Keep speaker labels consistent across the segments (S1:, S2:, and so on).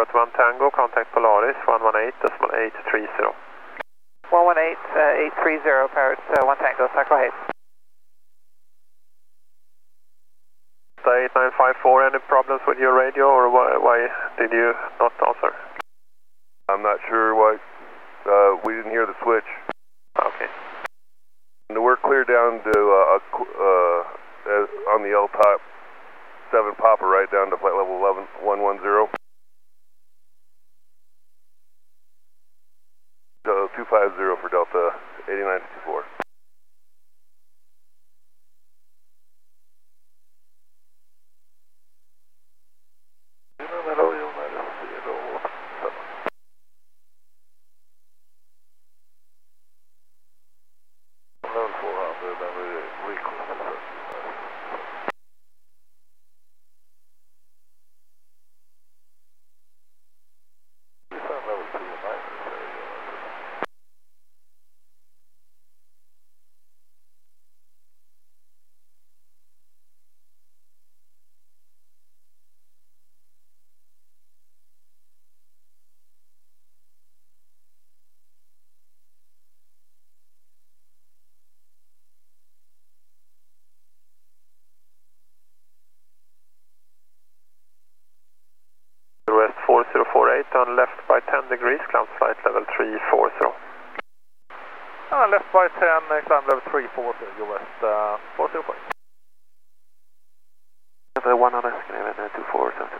S1: 1 Tango, contact Polaris 118.830.
S2: 118.830, Parrot 1 Tango, Cycle Hayes.
S1: 8954, any problems with your radio, or why did you not answer?
S3: I'm not sure why. We didn't hear the switch.
S1: Okay.
S3: And we're clear down to on the L-type 7 Papa, right down to flight level 110. So 250 for Delta 8954.
S1: West 4048 on left by 10 degrees, climb flight level 340.
S4: Left by 10, climb level 340, your West 405.
S5: 1 on Escanaba, 247.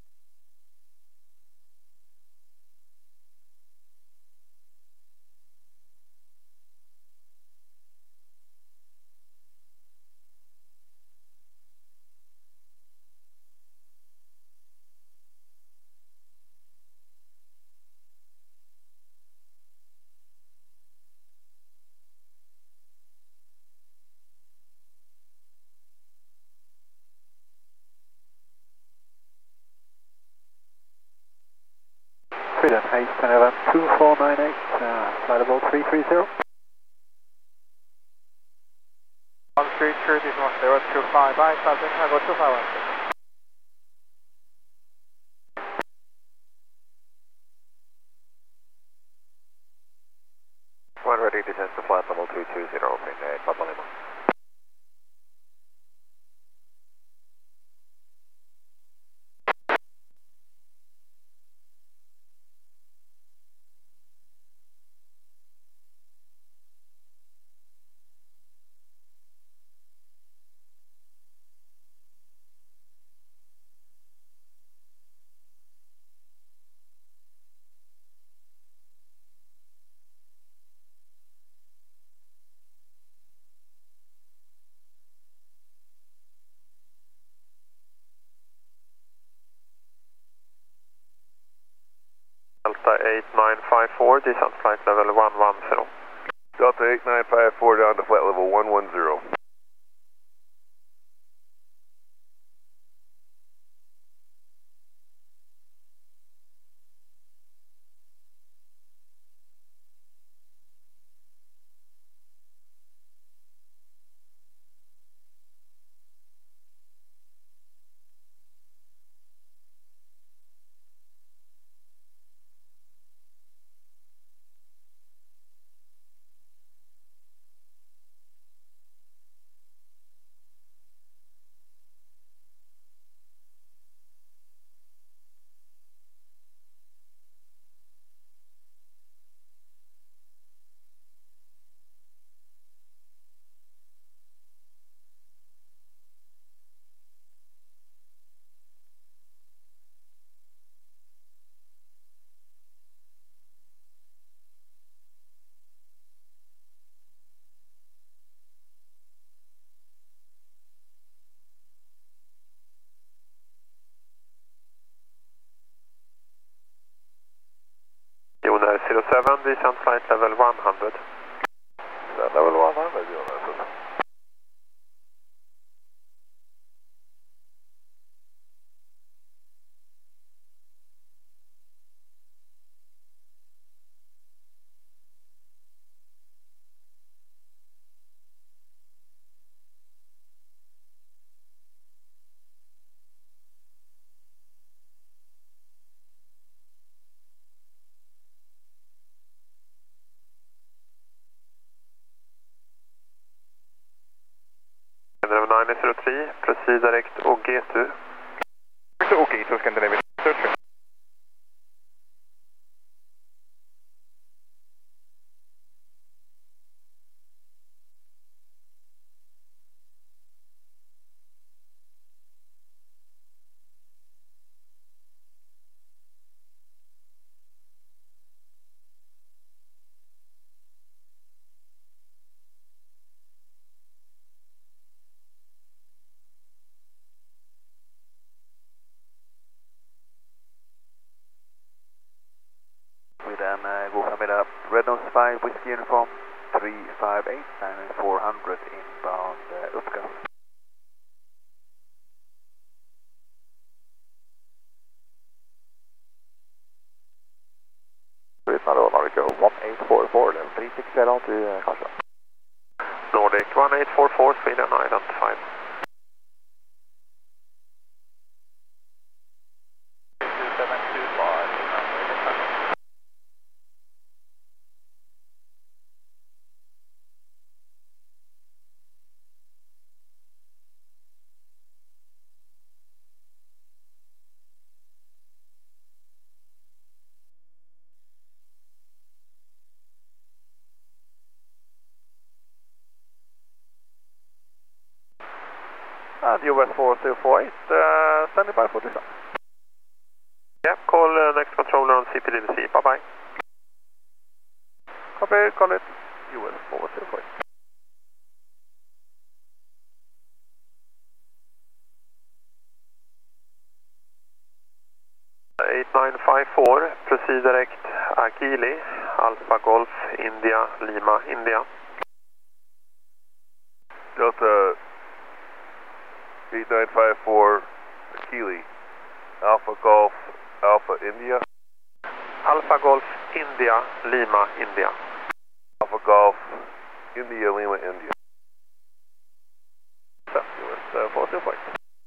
S2: Freedom, Hayes 1011, 2498, flight level 330.
S4: 133, this one 025, I passing Tango 2516.
S5: One ready to descend to flight level 220, open Papa Lima.
S1: Delta 8954, descent flight level 110.
S3: Delta 8954 down to flight level 110.
S1: Jonar 07, descent flight level 100.
S3: Level 100, Jonas.
S1: 503, proceed direct OG2.
S5: OG2 Scandinavian search. We then go med Red Nose 5 Whiskey Uniform 358 and 400 inbound uppgas. Nordic 1844 level 360 till Karlstad.
S1: Nordic 1844, Sweden identified.
S4: And US 4048, standing by for this.
S1: Yeah, call next controller on CPDBC. Bye-bye.
S4: Copy, call it US 4048.
S1: Eight 8954, proceed direct Akili, Alpha Golf, India, Lima, India.
S3: Delta 8954 Akili, Alpha Golf, Alpha India.
S1: Alpha Golf, India, Lima, India.
S3: Alpha Golf, India, Lima, India.
S4: US 4048.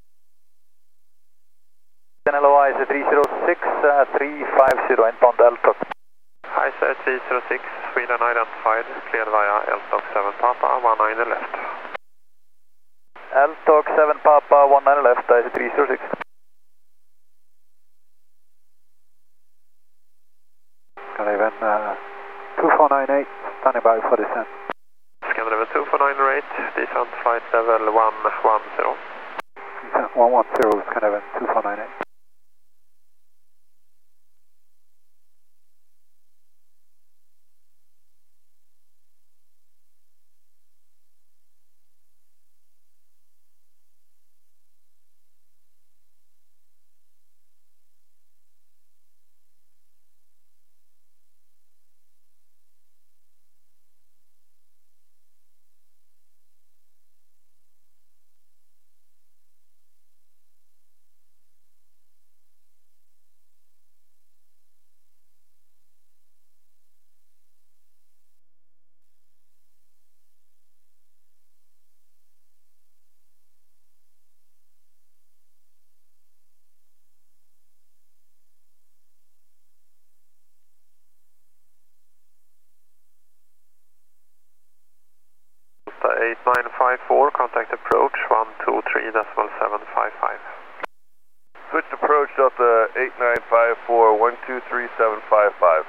S2: LOI is 306, 350 inbound LTOC.
S1: Hi sir, 306, Sweden identified, cleared via LTOC 7 Papa, 19 left.
S2: LTOC 7 Papa, 19 left, is 306. Scandinavian 2498, standing by for descent.
S1: Scandinavian 2498, descent flight level 110.
S2: Descent 110, Scandinavian 2498.
S1: Delta 8954, contact approach 123.755.
S3: Switch approach Delta 8954 123.755.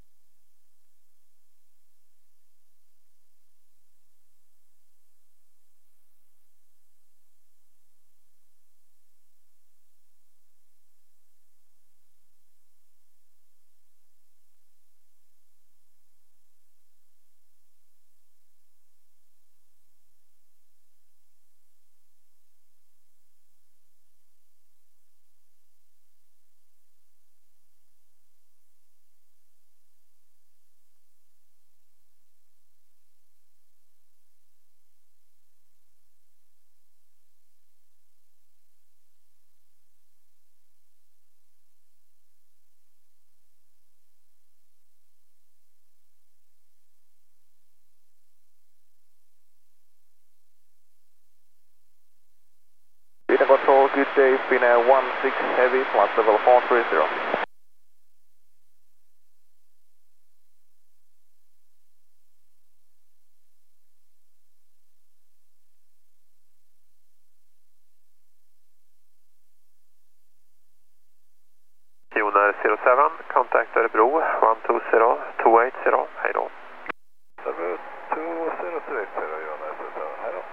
S5: Sweden Control, good day, spin 16 heavy, flight level 430.
S1: 7, contact Örebro 120 280, hej då.
S3: Örebro 2080, Johan SS7, hej då.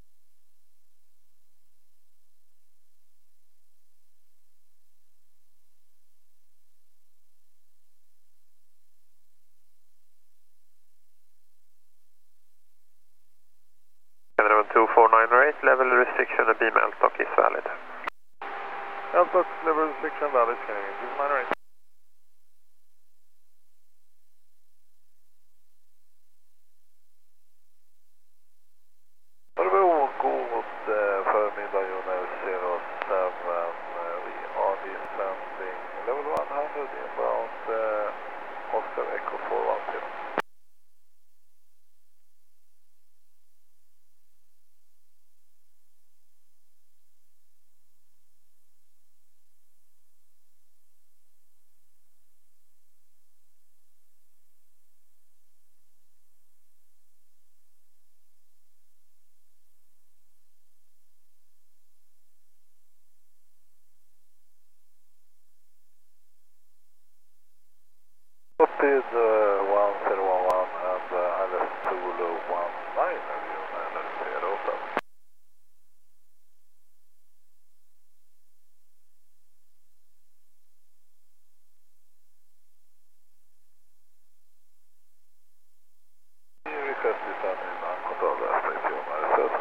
S1: Canada 2498, level restriction of beam Elstock is valid.
S4: Elstock level restriction valid, Canadian 298.
S3: Örebro, god förmiddag, Johan 07, we are descending level 100 inbound Oscar Echo 410. Copied 1011 and ILS Zulu 19, Johan 07. Request descending uncontrolled airspace, Johan 07.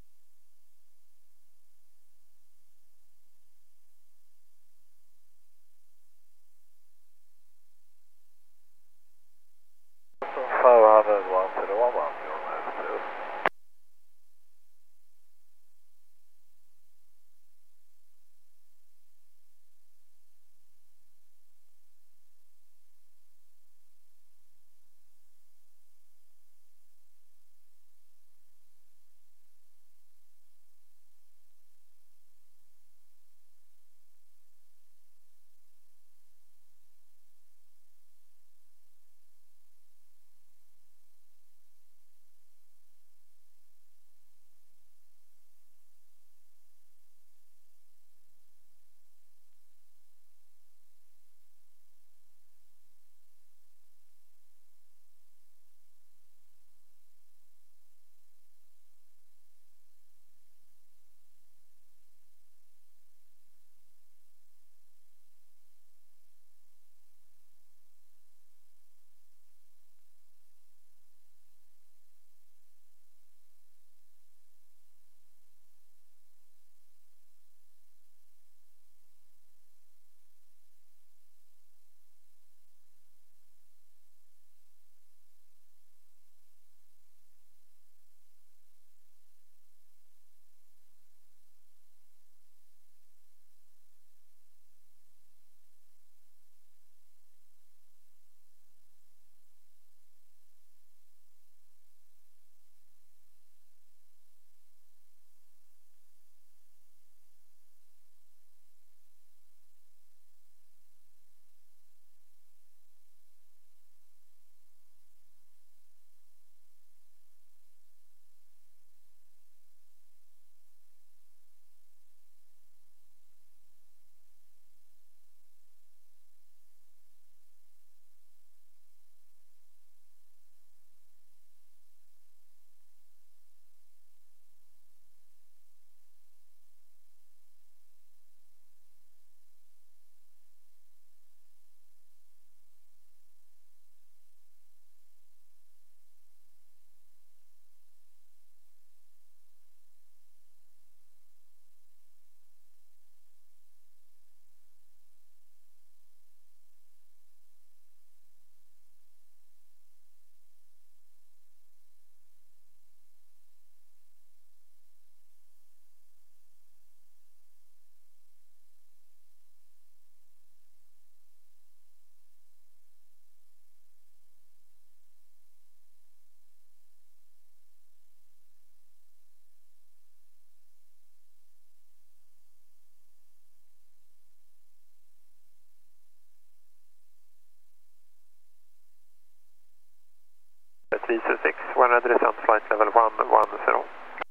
S1: Descent flight level 110.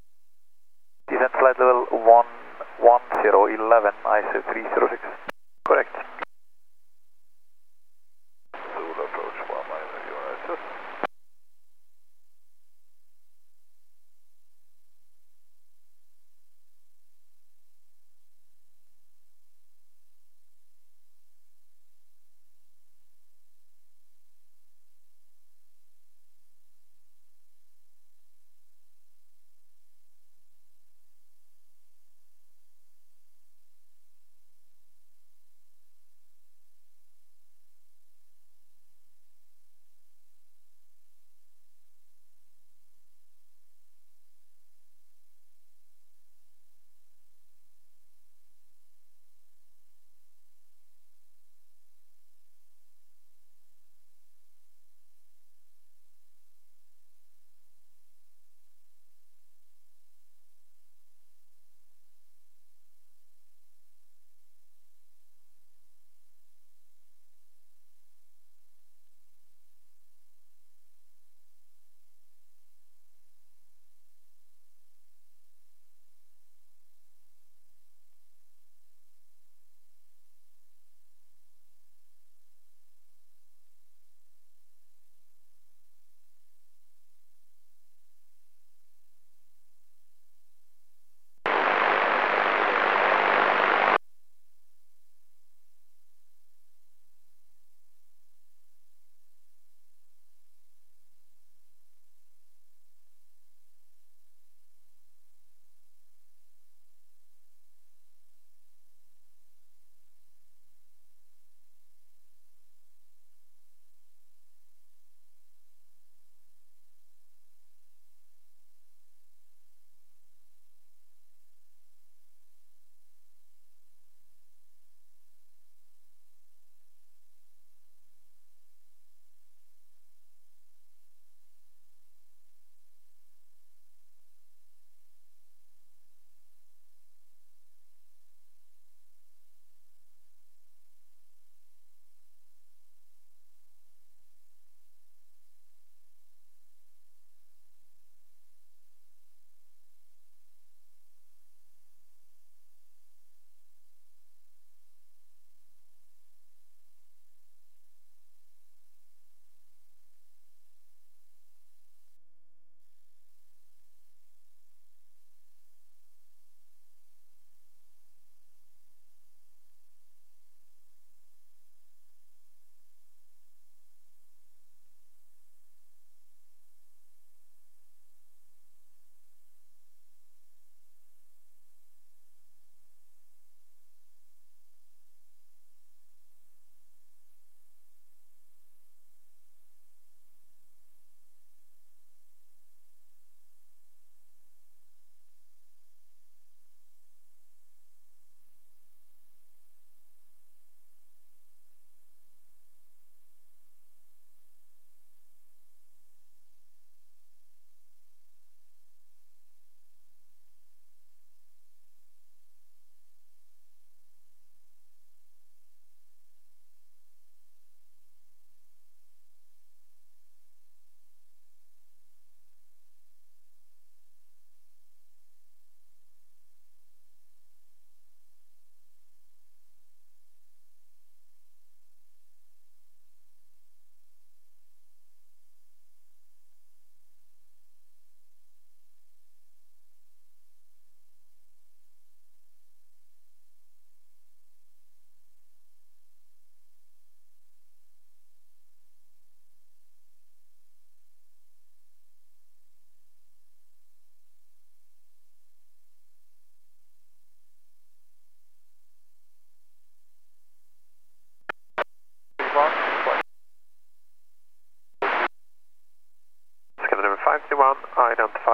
S2: Descent flight level 110, 11, IC 306.
S1: Correct.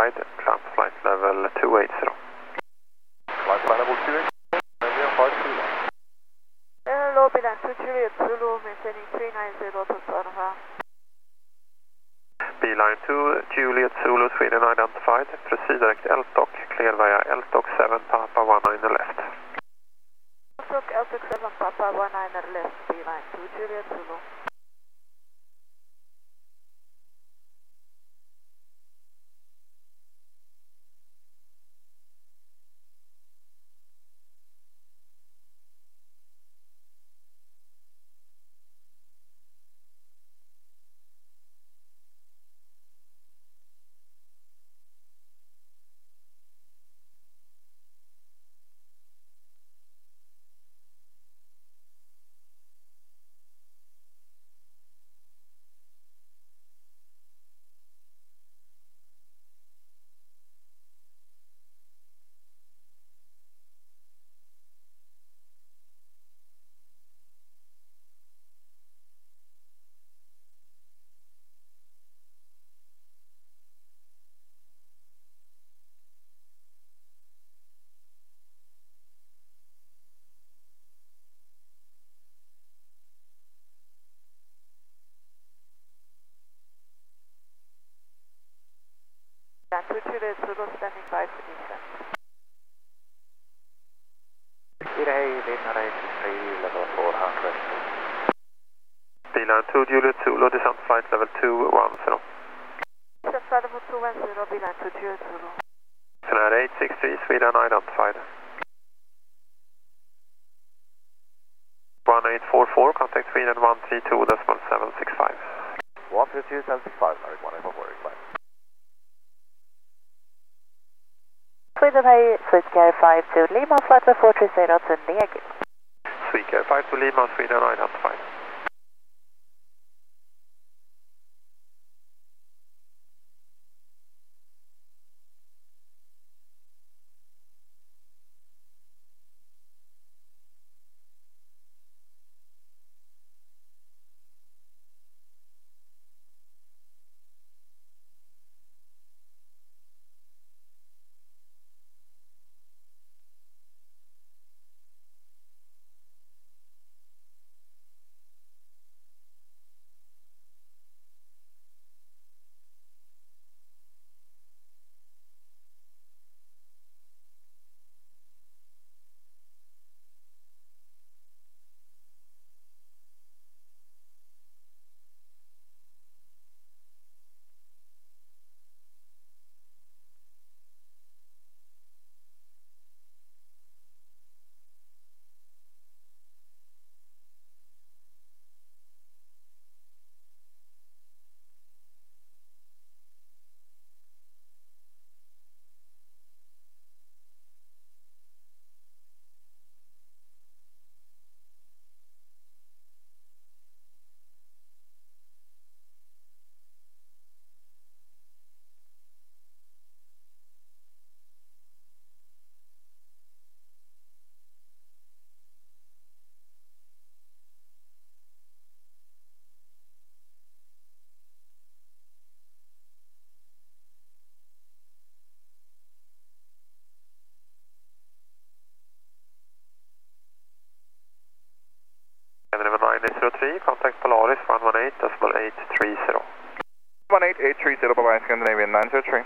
S1: identified, climb to flight level 280.
S4: Flight level 280, India 531.
S6: Hello, Bilan 2 Juliet Zulu, maintaining 390 to Sonora.
S1: Beeline 2 Juliet Zulu, Sweden identified, proceed direct LTOC, clear via LTOC 7 Papa 19 left.
S6: LTOC 7 Papa 19 left, Beeline 2 Juliet Zulu. Bilan 2 Juliet Zulu, standing by for descent.
S5: Lima 83, level 400.
S1: Beeline 2 Juliet Zulu, descent flight level 210.
S6: Descent flight level 210, Bilan 2 Juliet Zulu.
S1: Finnair 863, Sweden identified. 1844, contact Sweden 132.765.
S4: 132.75, American 1844, flight.
S6: Sweden Hay, Sweetcar 52 Lima, flight level 430 to Negel.
S1: Sweetcar 52 Lima, Sweden identified. Number 903, contact Polaris 118.830.
S4: 18830, bye-bye, Scandinavian 903.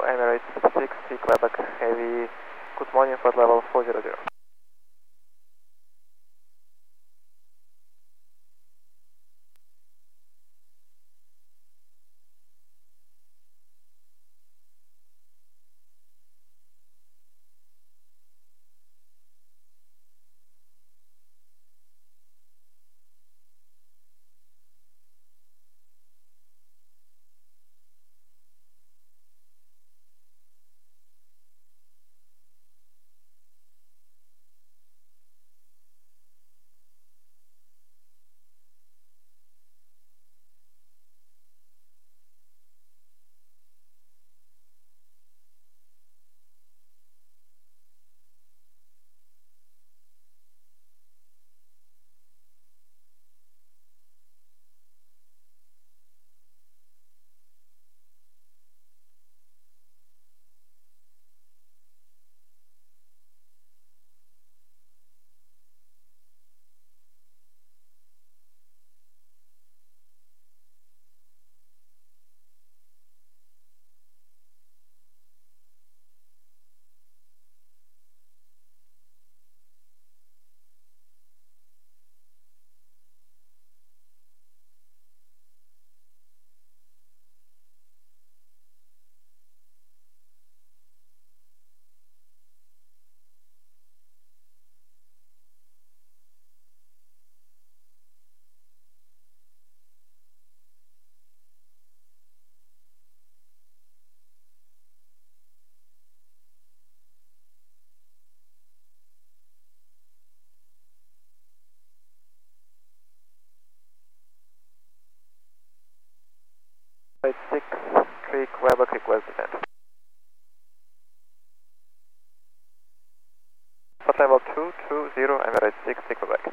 S1: Emirates 60 Quebec Heavy. Good morning, flight level 400. Flight 63 Quebec request descent. Flight level 220 Emirates 60 Quebec.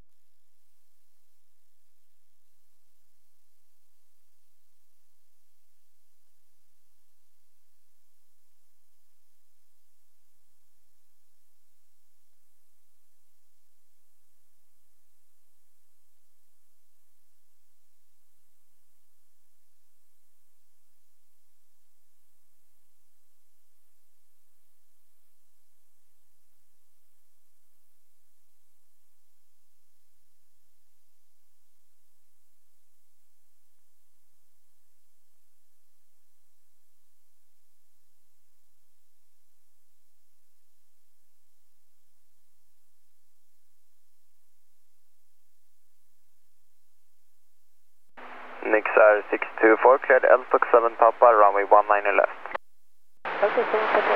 S5: Nixar 624, cleared Eltok 7 Papa, runway 19 left.
S6: Okay, 7 Papa.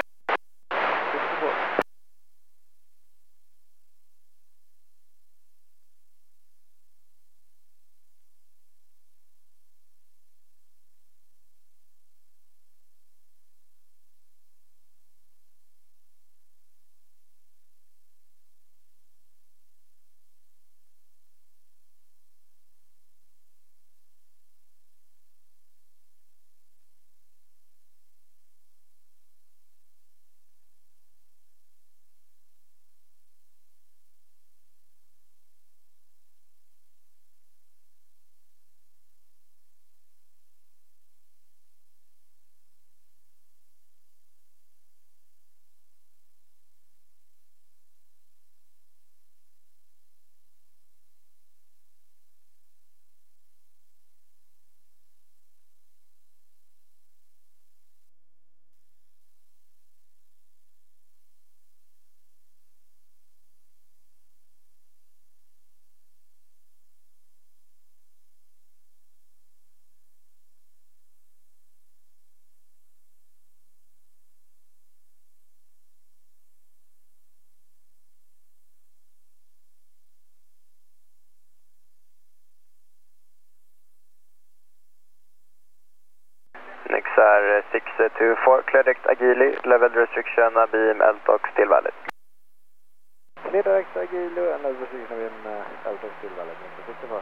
S5: Nixar 624, clear direct Agili, level restriction, beam, Eltok, still valid.
S4: Clear direct Agili and level restriction, beam, Eltok, still valid. 54.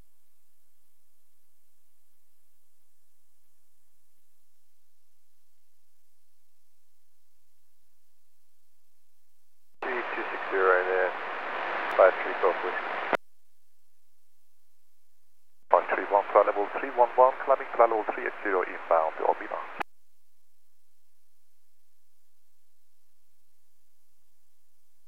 S3: right there. 53 Golf Whiskey.
S4: 531, flight level 311, climbing flight level 380 inbound to Albina.